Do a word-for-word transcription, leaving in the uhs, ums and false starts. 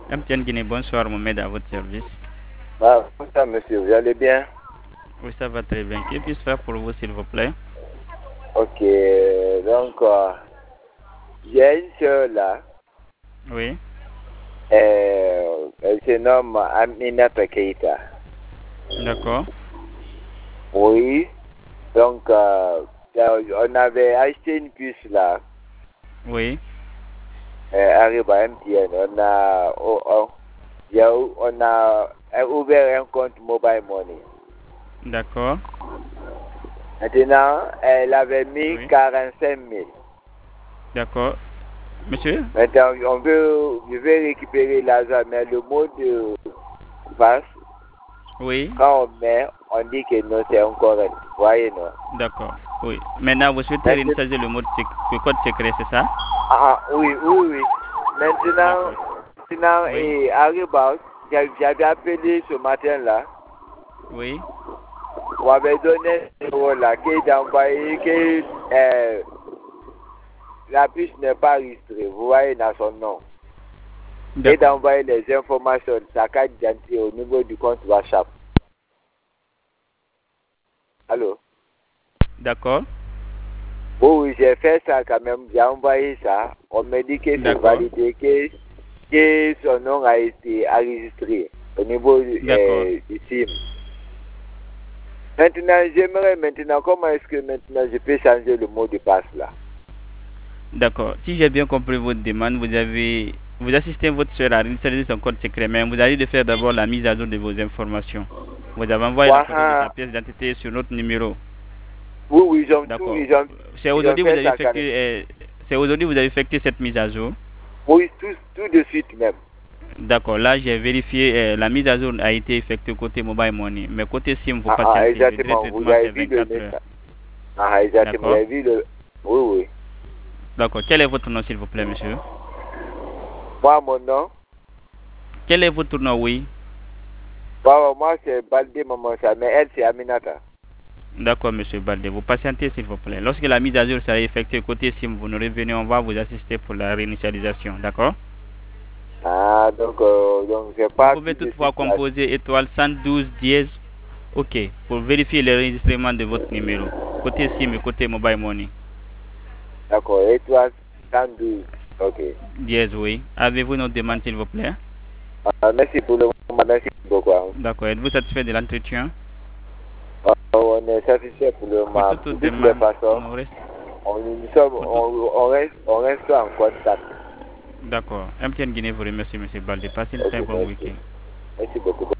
M T N Guinée, bonsoir, Mohamed, à votre service. Ah, bonsoir, monsieur, vous allez bien? Oui, ça va très bien. Que puis-je faire pour vous, s'il vous plaît? Ok, donc, euh, j'ai une soeur là, Oui, euh, elle se nomme Aminata Keita. d'accord. Oui, donc, euh, on avait acheté une puce là, Oui, euh, arrive à M T N. On a, oh, oh, il y a- on a euh, ouvert un compte Mobile Money. d'accord. Maintenant, elle avait mis Oui, quarante-cinq mille. d'accord. Monsieur? Maintenant, on veut, je vais récupérer l'argent, mais le mot de passe, Oui, quand on met, on dit que non, c'est incorrect. Voyez, non. d'accord. Oui. Maintenant, vous souhaitez Maintenant, réinitialiser le mot de sec- le code secret, c'est ça? ah, oui, oui, oui. Maintenant, D'accord. maintenant, Oui, et Arriba, j'avais appelé ce matin-là, oui, on m'avait donné ce numéro-là, qui est envoyé, que euh, la puce n'est pas enregistrée. Vous voyez dans son nom. Et d'accord. d'envoyer les informations de sa carte d'identité au niveau du compte WhatsApp. Allô? D'accord, Oui, oui, j'ai fait ça quand même. J'ai envoyé ça. On me dit que c'est d'accord, validé, que, que son nom a été enregistré au niveau d'accord, euh, du SIM. Maintenant, j'aimerais maintenant, comment est-ce que maintenant je peux changer le mot de passe là? d'accord. Si j'ai bien compris votre demande, vous avez, vous assistez votre soeur à réinitialiser son code secret, mais vous allez de faire d'abord la mise à jour de vos informations. Vous avez envoyé la photo de sa Ouah, pièce d'identité sur notre numéro. oui, oui, ils ont tout, D'accord. ils ont, C'est ils ont aujourd'hui que vous fait avez ça quand même. effectué, euh, c'est aujourd'hui que vous avez effectué cette mise à jour. Oui, tout, tout de suite même. D'accord. Là, j'ai vérifié, euh, la mise à jour a été effectuée côté Mobile Money, mais côté SIM, vous Ah, ah, patientez. Le délai de exactement. Vous traitement, avez c'est vu le vingt-quatre heures. message. Ah, exactement. Vous D'accord. avez vu le. Oui, oui. D'accord. Quel est votre nom, s'il vous plaît, monsieur? Moi, mon nom. Quel est votre nom, oui? Moi, moi c'est Baldé Mamansa, mais elle, c'est Aminata. D'accord, monsieur Balde. Vous patientez, s'il vous plaît. Lorsque la mise à jour sera effectuée côté SIM, vous nous revenez, on va vous assister pour la réinitialisation. D'accord? Ah, donc, euh, donc c'est Vous pas pouvez tout de suite toutefois là. composer étoile cent douze dièse. OK. Pour vérifier l'enregistrement de votre numéro. Côté SIM et côté Mobile Money. D'accord, étoile cent douze. Ok. Dièse, oui. Avez-vous une autre demande, s'il vous plaît? Ah, merci pour le moment, merci beaucoup. Hein. D'accord. Êtes-vous satisfait de l'entretien? Ah, on est satisfait pour le Pour moment. toute autre De toutes les demande, façons, nous reste. on, nous sommes, Pour tout... on, on, reste, on reste en contact. D'accord. M T N Guinée vous remercie, monsieur Balde. Passez une Ok, très bon merci. week-end. Merci beaucoup.